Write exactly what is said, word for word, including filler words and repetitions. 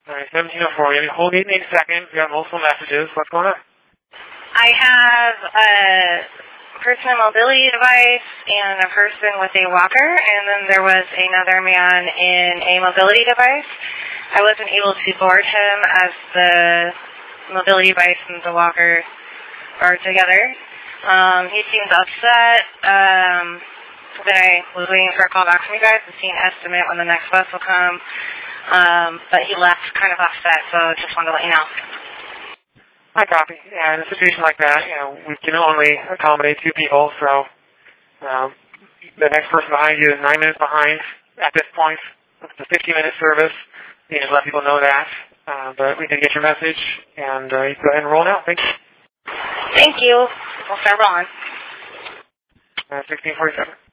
All right, seventeen oh four. You have to hold eight in eight seconds. You got multiple messages. What's going on? I have a personal mobility device and a person with a walker, and then there was another man in a mobility device. I wasn't able to board him as the mobility device and the walker are together. Um, he seems upset. Um, then I was waiting for a call back from you guys to see an estimate when the next bus will come. Um, but he left kind of upset, so just wanted to let you know. I copy. Yeah, in a situation like that, you know, we can only accommodate two people, so um, the next person behind you is nine minutes behind at this point. It's a fifteen-minute service. You need to let people know that. Uh, but we did get your message, and uh, you can go ahead and roll now. Thanks. Thank you. We'll start rolling. Uh, sixteen forty-seven.